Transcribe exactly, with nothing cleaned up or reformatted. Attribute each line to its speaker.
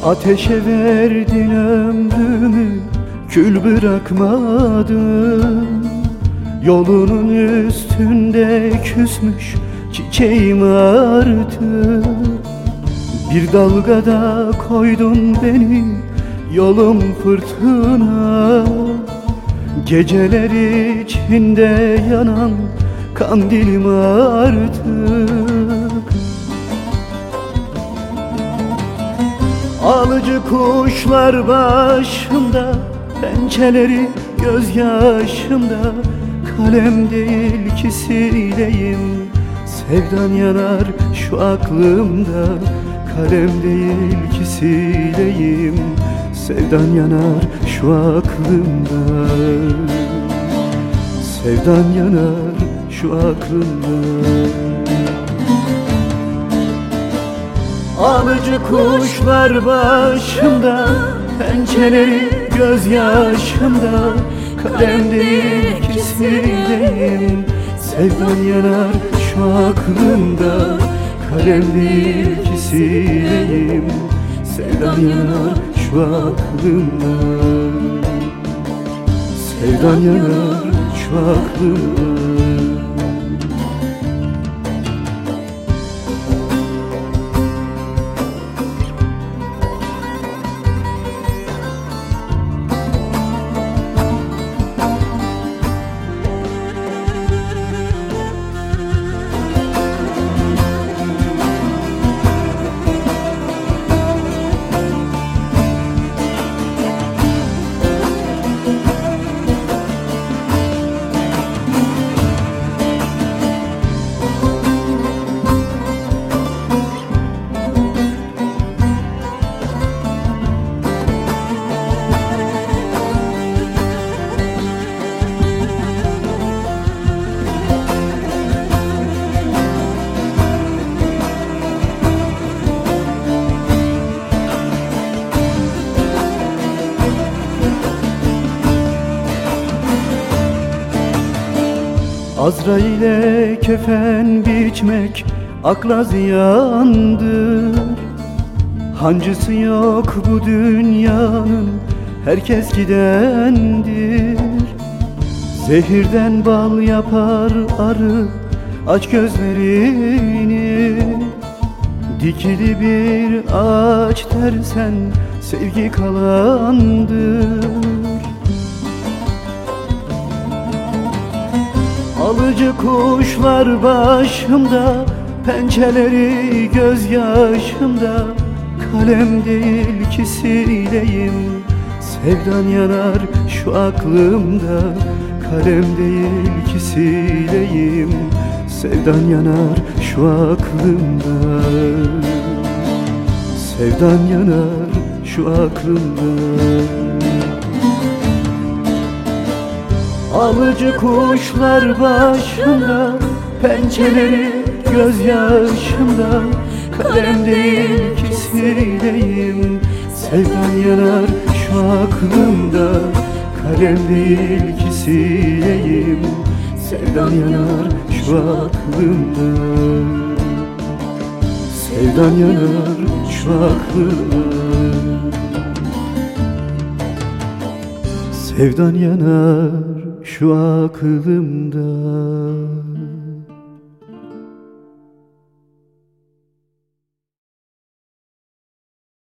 Speaker 1: Ateşe verdin ömrümü, kül bırakmadın. Yolunun üstünde küsmüş çiçeğim artık. Bir dalgada koydun beni, yolum fırtına. Geceler içinde yanan kandilim artık. Alıcı kuşlar başımda, pençeleri gözyaşımda. Kalem değil ki sileyim, sevdan yanar şu aklımda. Kalem değil ki sileyim, sevdan yanar şu aklımda. Sevdan yanar şu aklımda. Alıcı kuşlar başımda, pençeleri gözyaşımda. Kalem değil ki sileyim, sevdan yanar şu aklımda. Kalem değil ki sileyim, sevdan yanar şu aklımda. Sevdan yanar şu aklımda. Azrail'e kefen biçmek akla ziyandır. Hancısı yok bu dünyanın, herkes gidendir. Zehirden bal yapar arı, aç gözlerini. Dikili bir ağaç dersen sevgi kalandır. Alıcı kuşlar başımda, pençeleri gözyaşımda. Kalem değil ki sileyim, sevdan yanar şu aklımda. Kalem değil ki sileyim, sevdan yanar şu aklımda. Sevdan yanar şu aklımda. Alıcı kuşlar başımda, pençeleri gözyaşımda. Kalem değil ki sileyim, sevdan yanar şu aklımda. Kalem değil ki sileyim, sevdan yanar şu aklımda. Sevdan yanar şu aklımda. Sevdan yanar şu aklımda.